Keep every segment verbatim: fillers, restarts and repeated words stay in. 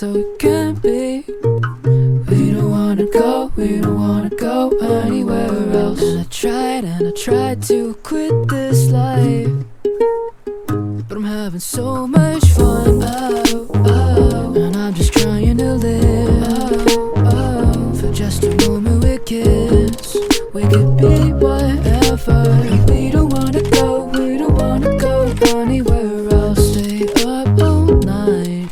so it can't be. We don't wanna go, we don't wanna go anywhere else. And I tried and I tried to quit this life, but I'm having so much fun. Oh, oh, and I'm just trying to live. Oh, oh, for just a moment we kiss. We could be whatever. We don't wanna go, we don't wanna go anywhere else. Stay up all night,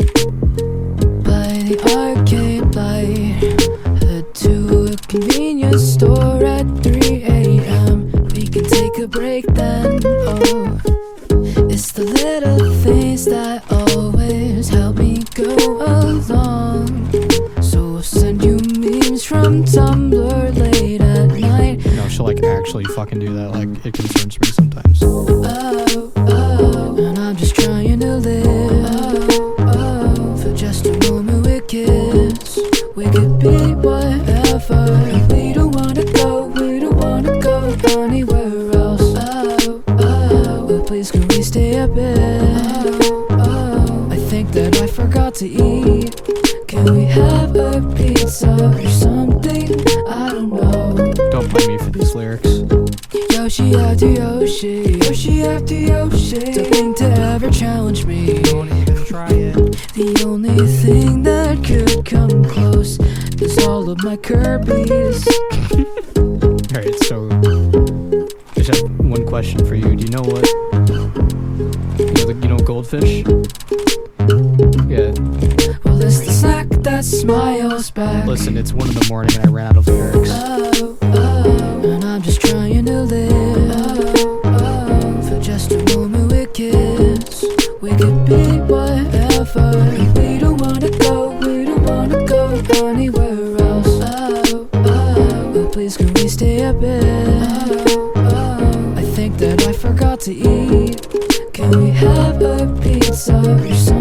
play the arcade light, head to a convenience store at three a m We can take a break then. Oh, it's the little things that always help me go along. So I'll send you memes from Tumblr late at night. You know, she'll like actually fucking do that. Like, it concerns me sometimes. Oh, oh, and I'm just trying to live. Oh, oh, for just a moment we kiss. We could be whatever. We don't wanna go, we don't wanna go anywhere else. Oh, oh, but please can we stay a bit? Oh, oh, I think that I forgot to eat. Can we have a pizza or something? I don't know. Don't blame me for these lyrics. Yoshi after Yoshi, Yoshi after Yoshi, the thing to ever challenge me. Won't even try it. The only thing that could come close is all of my Kirby's. Alright, so I just have one question for you. Do you know what? You know, the, you know goldfish? Yeah. Well, it's the snack that smiles back. Listen, it's one in the morning and I ran out of lyrics. Oh, oh, and I'm just trying to live. Oh, oh, for just a moment we kiss. We could be whatever. We don't wanna go, we don't wanna go anywhere else. Oh, oh, but please can we stay a bit? Oh, oh, I think that I forgot to eat. Can we have a pizza or something?